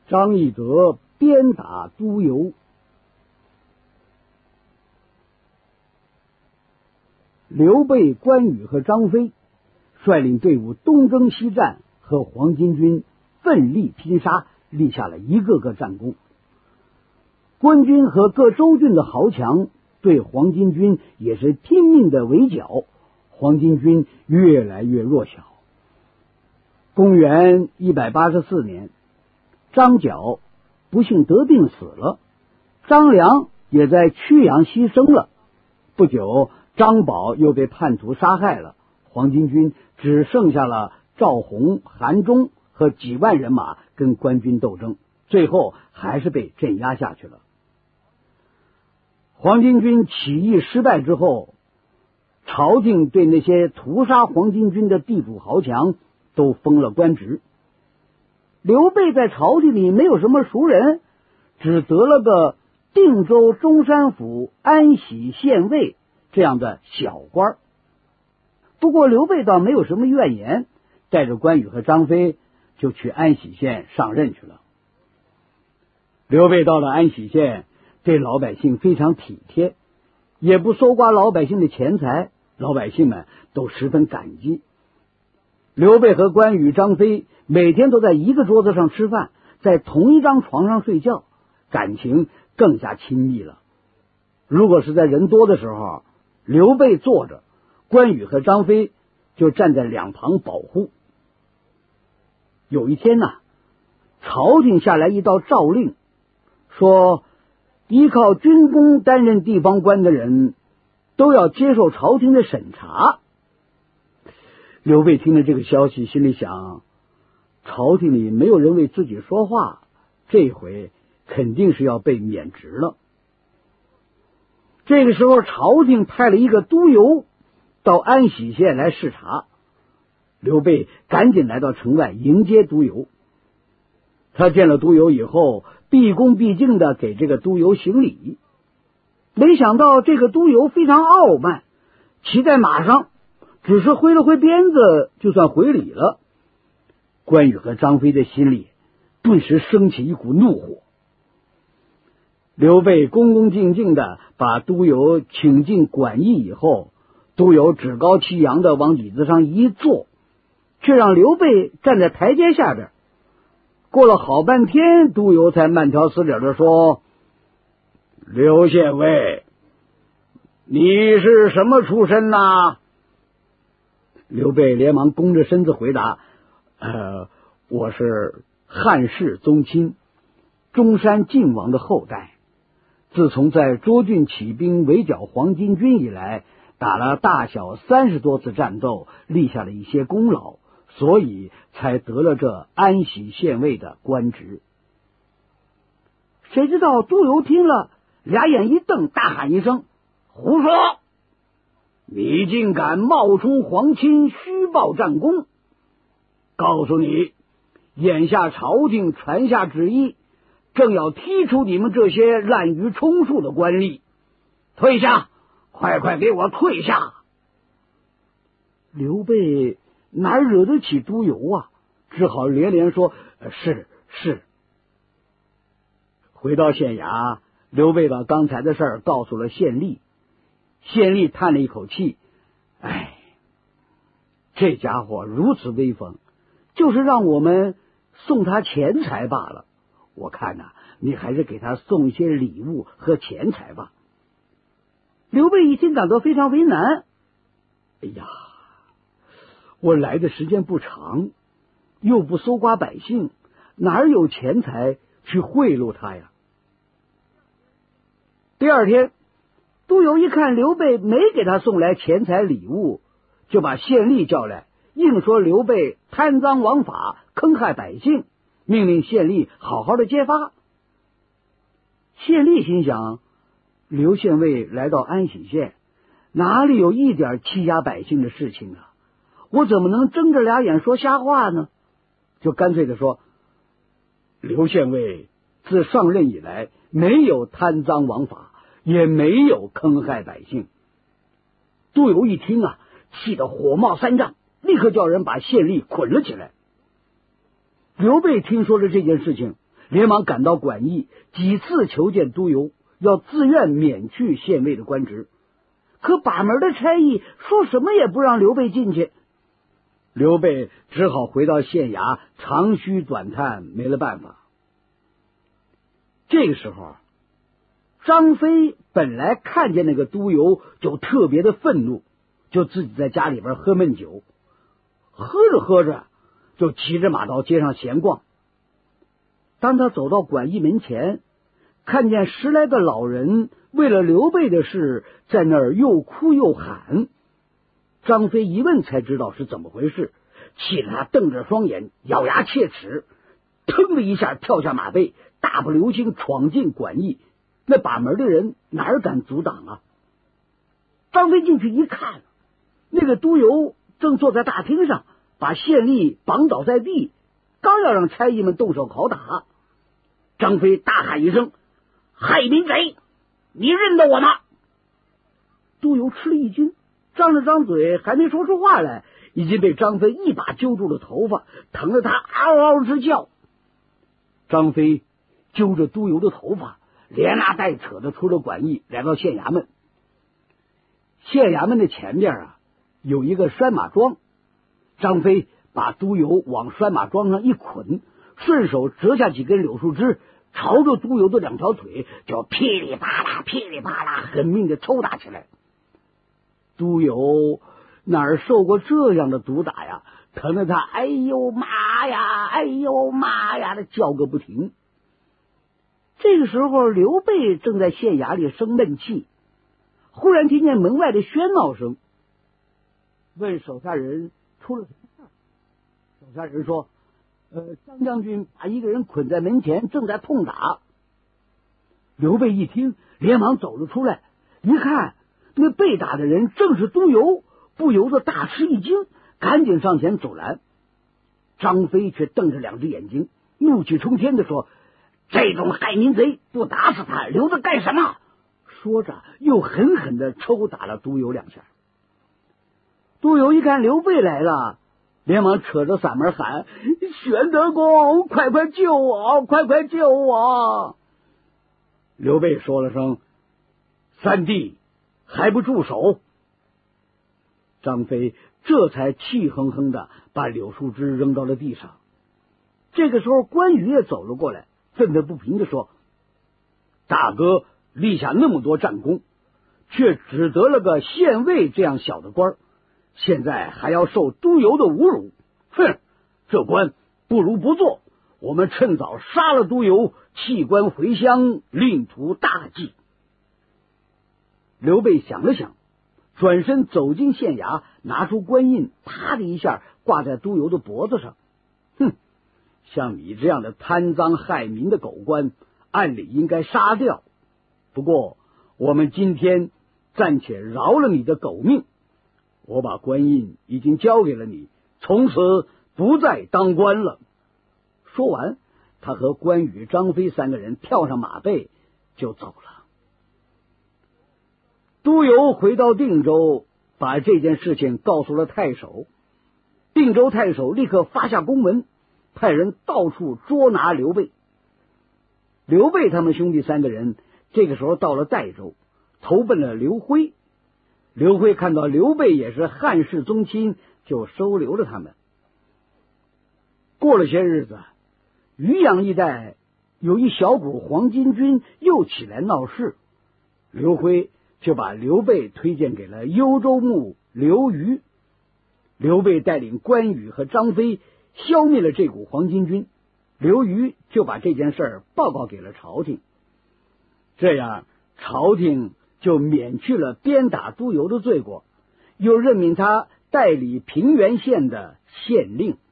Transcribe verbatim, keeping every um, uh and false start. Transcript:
张翼德鞭打都邮。刘备、关羽和张飞率领队伍东征西战，和黄巾军奋力拼杀，立下了一个个战功。关军和各州郡的豪强对黄巾军也是拼命的围剿，黄巾军越来越弱小。公元一百八十四年，张角不幸得病死了，张良也在曲阳牺牲了。不久，张宝又被叛徒杀害了，黄巾军只剩下了赵弘、韩忠和几万人马跟官军斗争，最后还是被镇压下去了。黄巾军起义失败之后，朝廷对那些屠杀黄巾军的地主豪强都封了官职。刘备在朝廷里没有什么熟人，只得了个定州中山府安喜县尉这样的小官。不过刘备倒没有什么怨言，带着关羽和张飞就去安喜县上任去了。刘备到了安喜县，对老百姓非常体贴，也不搜刮老百姓的钱财，老百姓们都十分感激。刘备和关羽、张飞每天都在一个桌子上吃饭，在同一张床上睡觉，感情更加亲密了。如果是在人多的时候，刘备坐着，关羽和张飞就站在两旁保护。有一天呢、啊，朝廷下来一道诏令，说依靠军功担任地方官的人都要接受朝廷的审查。刘备听了这个消息，心里想，朝廷里没有人为自己说话，这回肯定是要被免职了。这个时候，朝廷派了一个督邮到安喜县来视察，刘备赶紧来到城外迎接督邮。他见了督邮以后，毕恭毕敬的给这个督邮行礼。没想到这个督邮非常傲慢，骑在马上，只是挥了挥鞭子就算回礼了。关羽和张飞的心里顿时升起一股怒火。刘备恭恭敬敬的把督邮请进馆驿以后，督邮趾高气扬的往椅子上一坐，却让刘备站在台阶下边。过了好半天，督邮才慢条斯理的说：“刘县尉，你是什么出身呐？”刘备连忙弓着身子回答：“呃，我是汉室宗亲，中山靖王的后代。自从在涿郡起兵围剿黄巾军以来，打了大小三十多次战斗，立下了一些功劳，所以才得了这安喜县尉的官职。”谁知道督邮听了，俩眼一瞪，大喊一声：“胡说！你竟敢冒充皇亲，虚报战功！告诉你，眼下朝廷传下旨意，正要踢出你们这些滥竽充数的官吏，退下！快快给我退下！”刘备哪惹得起督邮啊，只好连连说：“是是。”回到县衙，刘备把刚才的事儿告诉了县吏。县吏叹了一口气：“哎，这家伙如此威风，就是让我们送他钱财罢了。我看呐、啊，你还是给他送一些礼物和钱财吧。”刘备一听，感到非常为难。哎呀，我来的时间不长，又不搜刮百姓，哪有钱财去贿赂他呀？第二天，督邮一看刘备没给他送来钱财礼物，就把县吏叫来，硬说刘备贪赃枉法，坑害百姓，命令县吏好好的揭发。县吏心想，刘县尉来到安喜县，哪里有一点欺压百姓的事情啊？我怎么能睁着俩眼说瞎话呢？就干脆的说：“刘县尉自上任以来，没有贪赃枉法，也没有坑害百姓。”督邮一听啊，气得火冒三丈，立刻叫人把县吏捆了起来。刘备听说了这件事情， 连忙赶到馆驿，几次求见督邮，要自愿免去县尉的官职。可把门的差役说什么也不让刘备进去，刘备只好回到县衙长吁短叹，没了办法。这个时候，张飞本来看见那个督邮就特别的愤怒，就自己在家里边喝闷酒，喝着喝着就骑着马到街上闲逛。当他走到馆驿门前，看见十来个老人为了刘备的事在那儿又哭又喊，张飞一问才知道是怎么回事，气得他瞪着双眼，咬牙切齿，腾的一下跳下马背，大步流星闯进馆驿。那把门的人哪敢阻挡啊？张飞进去一看，那个督邮正坐在大厅上，把县吏绑倒在地，刚要让差役们动手拷打。张飞大喊一声：“害民贼，你认得我吗？”督邮吃了一惊，张了张嘴，还没说出话来，已经被张飞一把揪住了头发，疼得他嗷嗷直叫。张飞揪着督邮的头发，连拉带扯的出了馆驿，来到县衙门。县衙门的前面啊，有一个拴马桩，张飞把督邮往拴马桩上一捆，顺手折下几根柳树枝，朝着督邮的两条腿就噼里啪啦噼里啪啦狠命的抽打起来。督邮哪儿受过这样的毒打呀，疼得他哎呦妈呀哎呦妈呀的叫个不停。这个时候，刘备正在县衙里生闷气，忽然听见门外的喧闹声，问手下人出了什么事。手下人说：“呃，张将军把一个人捆在门前，正在痛打。”刘备一听，连忙走了出来，一看那被打的人正是督邮，不由得大吃一惊，赶紧上前阻拦。张飞却瞪着两只眼睛，怒气冲天的说：“这种害民贼，不打死他，留着干什么？”说着，又狠狠的抽打了督邮两下。督邮一看刘备来了，连忙扯着嗓门喊：“玄德公，快快救我，快快救我！”刘备说了声：“三弟，还不住手！”张飞这才气哼哼的把柳树枝扔到了地上。这个时候，关羽也走了过来，愤愤不平的说：“大哥立下那么多战功，却只得了个县尉这样小的官，现在还要受督邮的侮辱，哼，这官不如不做，我们趁早杀了督邮，弃官回乡，另图大计。”刘备想了想，转身走进县衙，拿出官印，啪的一下挂在督邮的脖子上。哼，像你这样的贪赃害民的狗官，按理应该杀掉。不过我们今天暂且饶了你的狗命，我把官印已经交给了你，从此不再当官了。说完，他和关羽、张飞三个人跳上马背就走了。督邮回到定州，把这件事情告诉了太守。定州太守立刻发下公文，派人到处捉拿刘备。刘备他们兄弟三个人这个时候到了代州，投奔了刘辉。刘辉看到刘备也是汉室宗亲，就收留了他们。过了些日子，渔阳一带有一小股黄巾军又起来闹事，刘辉就把刘备推荐给了幽州牧刘虞。刘备带领关羽和张飞消灭了这股黄巾军，刘虞就把这件事报告给了朝廷。这样朝廷就免去了鞭打督邮的罪过，又任命他代理平原县的县令。